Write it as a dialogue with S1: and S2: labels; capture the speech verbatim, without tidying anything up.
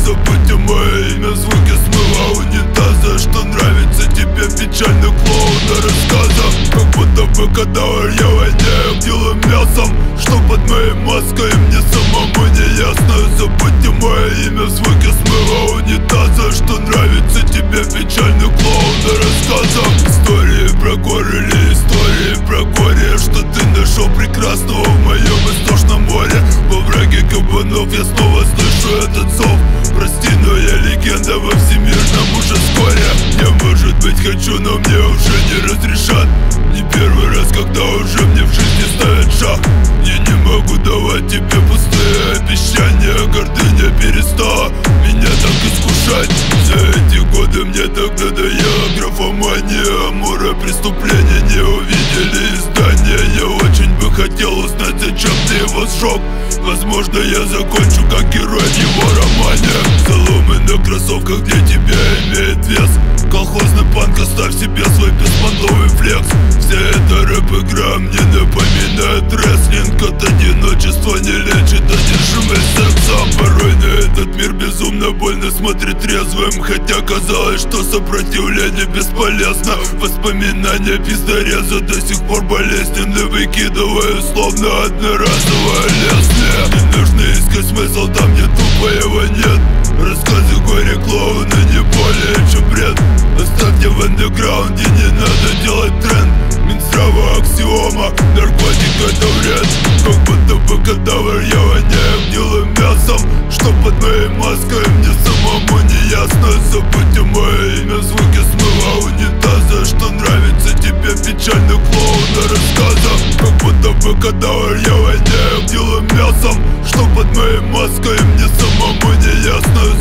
S1: забудьте мое имя, звуки смыва унитаза. Что нравится тебе печальный клоун на рассказах? Как будто бы кадавр, я воняю гнилым мясом. Что под моей маской мне самому не ясно. Забудьте мое имя, звуки смыва унитаза. Что нравится тебе печальный клоун на рассказах? Истории про горы или истории про горе? Что ты нашел прекрасного в моем истошном море? Во враге кабанов я снова слышу этот зов. Прости, но я легенда во всемирном ужаскоре. Я, может быть, хочу, но мне уже не разрешат. Не первый раз, когда уже мне в жизни ставят шаг. Я не могу давать тебе пустые обещания. Гордыня перестала меня так искушать. За эти годы мне так надоела графомания. Амура преступления не увидели издания. Я очень бы хотел узнать, зачем ты его сжег. Возможно, я закончу как герой в его романе. Заломы на кроссовках для тебя имеет вес. Колхозный панк, оставь себе свой беспонтовый флекс. Вся эта рэп-игра мне напоминает рестлинг. От одиночества не лечит одержимость сексом. Порой на этот мир безумно больно смотреть трезвым. Хотя казалось, что сопротивление бесполезно. Воспоминания пиздореза до сих пор болезненны. Выкидываю словно одноразовое лезвие. Не нужно искать смысл там, где тупо его нет. Рассказы горе-клоуна не более чем бред. Оставьте в андеграунде, не надо делать тренд. Минздрава аксиома, наркотик это вред. Как будто бы кадавр, я воняю гнилым мясом. Что под моей маской мне самому не ясно. Забудьте мое имя, звуки смыва унитаза. Что нравится тебе печальный клоун на рассказах? Как будто бы кадавр, я воняю гнилым мясом. Что под моей маской мне самому не ясно.